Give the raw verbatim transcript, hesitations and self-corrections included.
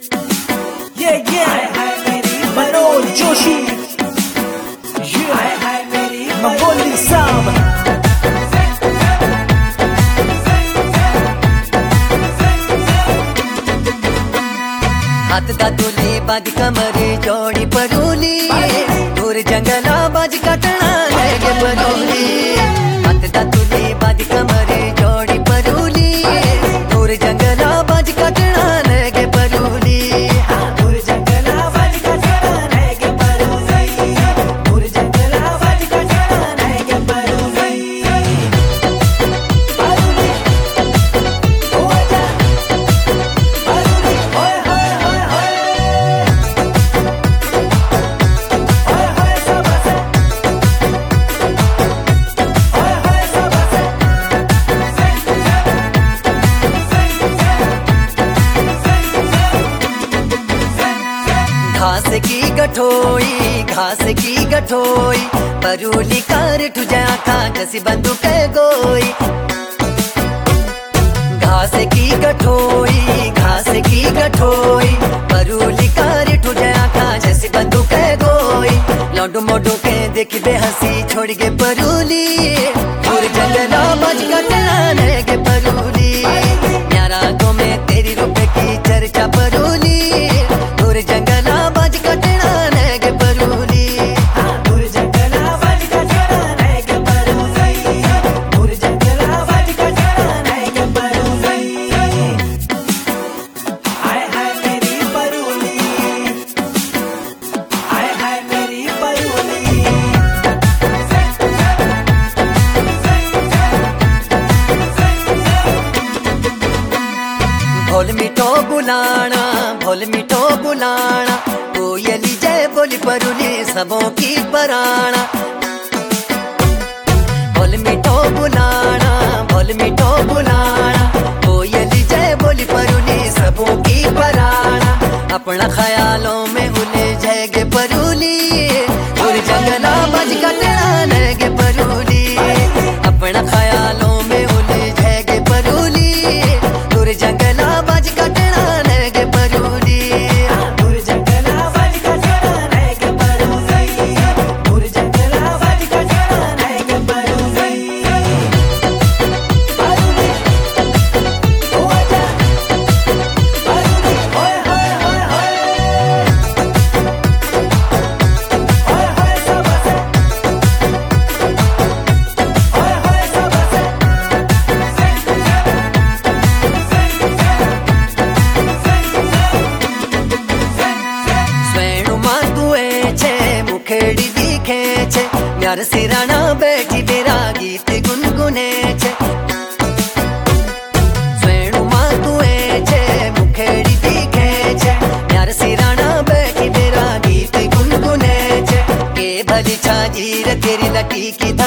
Yeah, yeah, Manoj Joshi. Yeah, Mangoli Sam. हाथ दा तुली बाज कमरे जोड़ी परूली दूर जंगला बाज कटना लगे परूली हाथ दा तुली बाज कमरे जोड़ी परूली दूर जंगला बाज कटना लगे परूली दूर जंगला बाज कटना लगे परूली दूर जंगला बाज कटना लगे परूली परूली ओ आजा परूली ओए होए होए घास की गठोई घास की गठोई परूली कार तुझे आखा जैसी बंदूक गोई घास की गठोई घास की गठोई परूली कार तुझे आखा जैसी बंदूक गोई लौंडू मोडू के देखी बेहसी छोड़ के परूली दूर जंगला बज कटना लगे परूली यारा को में तेरी रुपए की चर्चा परूली दूर जंगला बज कटना लगे परूली दूर जंगला बज कटना लगे परूली दूर जंगला बज कटना लगे परूली हाय हाय मेरी परूली हाय हाय मेरी परूली भोल मिठो बुलाना भोल मिठो बुलाना कोयली जय बोली परूली सबों की पराना भोल मिठो बुलाना भोल मिठो बुलाना कोयली जय बोली परूली सबों की पराना अपना ख्यालों में उले जाएगे परूली दूर जंगला बज कटना लगे परूली अपना ख्यालों में उले जाएगे परूली दूर जंगला बज कटना लगे परूली दूर जंगला बज कटना लगे परूली दूर जंगला बज कटना लगे परूली परूली ओ आजा परूली ओए होए होए होए ओए होए सब से ओए होए सब से स्वेणु मातुए छे मुखेड़ी दिखे छे यार सिराना बैठी बेरा गीत गुनगुने छे स्वेणु मातुए छे मुखेड़ी दिखे छे यार सिराना बैठी बेरा गीत गुनगुने छे के भली छाजीर तेरी लटी की